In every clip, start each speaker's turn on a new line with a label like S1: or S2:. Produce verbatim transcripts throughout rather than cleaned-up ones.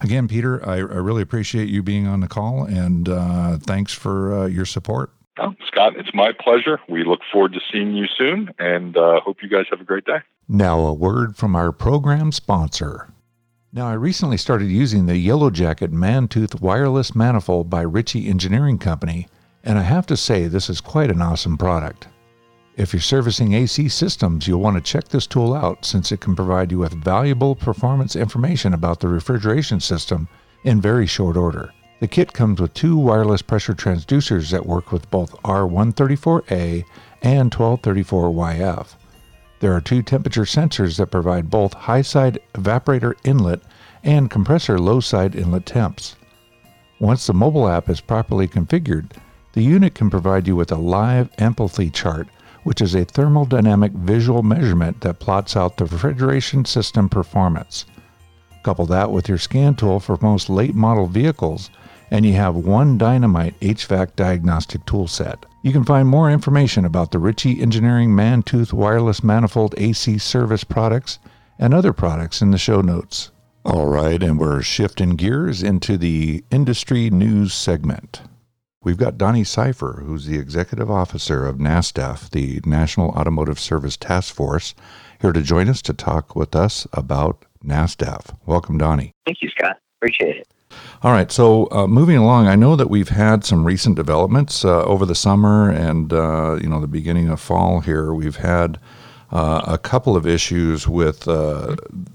S1: Again, Peter, I, I really appreciate you being on the call, and uh, thanks for uh, your support.
S2: Oh, Scott, it's my pleasure. We look forward to seeing you soon, and uh, hope you guys have a great day.
S1: Now, a word from our program sponsor. Now, I recently started using the Yellow Jacket Mantooth Wireless Manifold by Ritchie Engineering Company, and I have to say this is quite an awesome product. If you're servicing A C systems, you'll want to check this tool out since it can provide you with valuable performance information about the refrigeration system in very short order. The kit comes with two wireless pressure transducers that work with both R one thirty-four A and twelve thirty-four Y F. There are two temperature sensors that provide both high-side evaporator inlet and compressor low-side inlet temps. Once the mobile app is properly configured, the unit can provide you with a live Ampli chart, which is a thermodynamic visual measurement that plots out the refrigeration system performance. Couple that with your scan tool for most late-model vehicles, and you have one dynamite H V A C diagnostic tool set. You can find more information about the Ritchie Engineering Mantooth Wireless Manifold A C service products and other products in the show notes. All right, and we're shifting gears into the industry news segment. We've got Donnie Seifer, who's the Executive Officer of NASTF, the National Automotive Service Task Force, here to join us to talk with us about NASTF. Welcome, Donnie.
S3: Thank you, Scott. Appreciate it.
S1: All right, so uh, moving along, I know that we've had some recent developments uh, over the summer and uh, you know the beginning of fall here. We've had uh, a couple of issues with uh,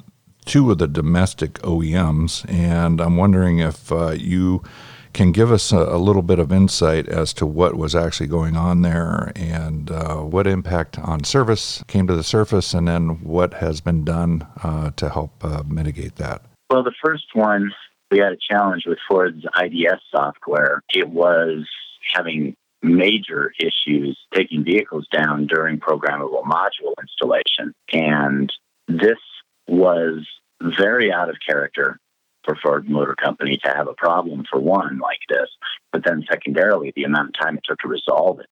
S1: two of the domestic O E Ms, and I'm wondering if uh, you can give us a, a little bit of insight as to what was actually going on there and uh, what impact on service came to the surface, and then what has been done uh, to help uh, mitigate that.
S3: Well, the first one, we had a challenge with Ford's I D S software. It was having major issues taking vehicles down during programmable module installation. And this was very out of character for Ford Motor Company to have a problem, for one, like this, but then secondarily, the amount of time it took to resolve it.